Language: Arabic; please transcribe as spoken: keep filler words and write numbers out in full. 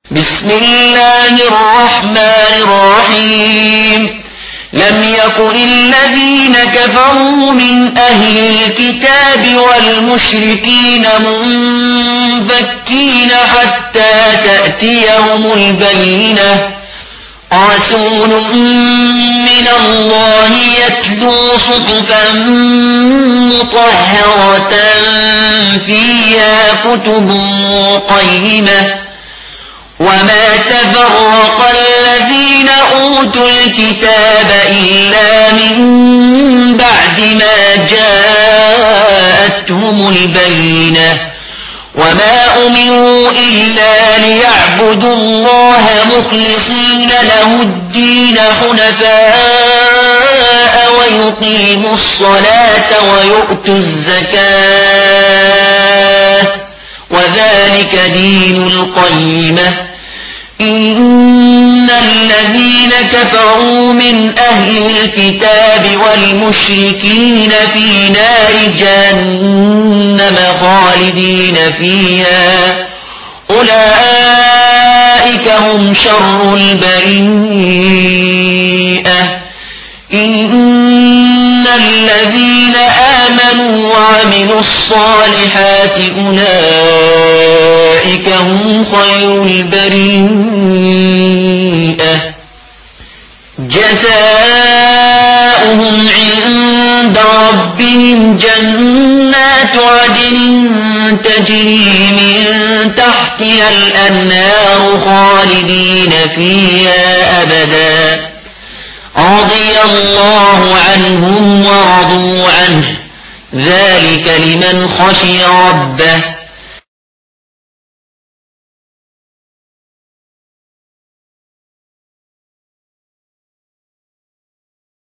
بسم الله الرحمن الرحيم لم يكن الذين كفروا من أهل الكتاب والمشركين منفكين حتى تأتيهم البينة رسول من الله يتلو صحفا مطهرة فيها كتب قيمة وما تفرق الذين أوتوا الكتاب إلا من بعد ما جاءتهم البينة وما أمروا إلا ليعبدوا الله مخلصين له الدين حنفاء ويقيموا الصلاة ويؤتوا الزكاة وذلك دين القيمة إن الذين كفروا من أهل الكتاب والمشركين في نار جهنم خالدين فيها أولئك هم شر البريئة إن الذين آمنوا وعملوا الصالحات أولئك هم خير البريئة جزاؤهم عند ربهم جنات عدن تجري من تحتها الأنهار خالدين فيها أبدا رضي الله عنهم ورضوا عنه ذلك لمن خشي ربه